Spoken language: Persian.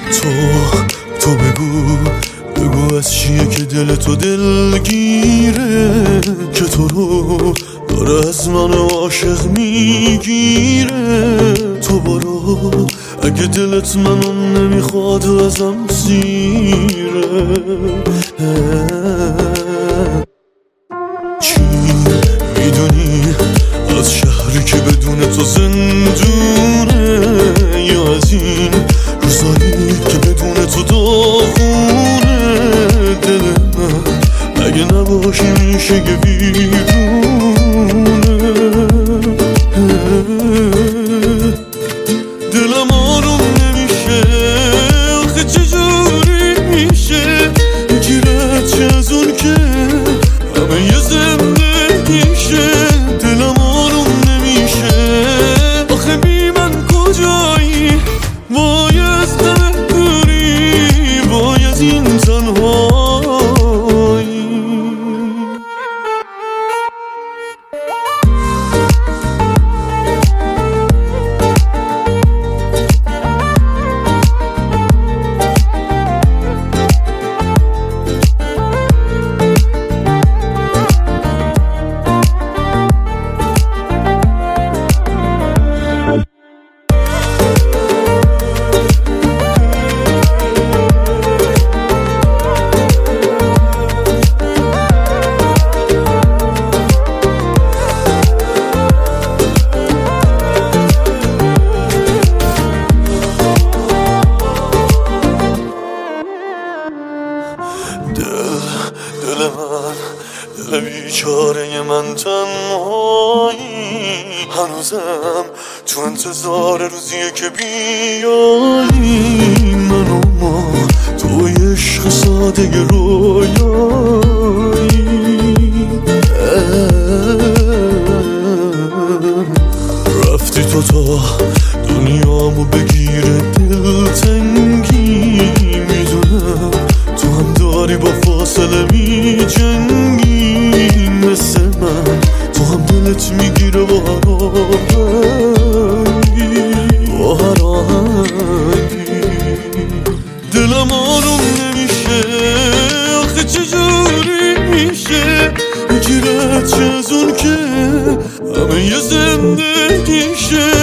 تو بگو از چیه که دل تو دلگیره، که تو رو داره از من عاشق میگیره. تو برو اگه دلت منو نمیخواد ازم سیره. چی میدونی از شهری که بدون تو زندونه، یا از این روزایی که بدون تو داغونه؟ دل من اگه نباشی میشه یه ویرونه. دلم آروم نمیشه، آخه چجوری میشه گیرت چه از اون که همه یه زندگیشه. دلم آروم نمیشه، آخه بی من کجایی؟ وای از همه دوری، وای از این تنهایی. دل بیچاره من تنهایی، هنوزم تو انتظار روزیه که بیایی. من و ما توی عشق ساده رویایی، رفتی تو تا دنیامو بگیره دلتنگی. میدونم تو هم داری با فاصله میجنگی، مثل من تو هم دلت میگیره با هر آهنگی. دلم آروم نمیشه، آخه چجوری میشه گیرت چه از اون که همه یه زندگیشه.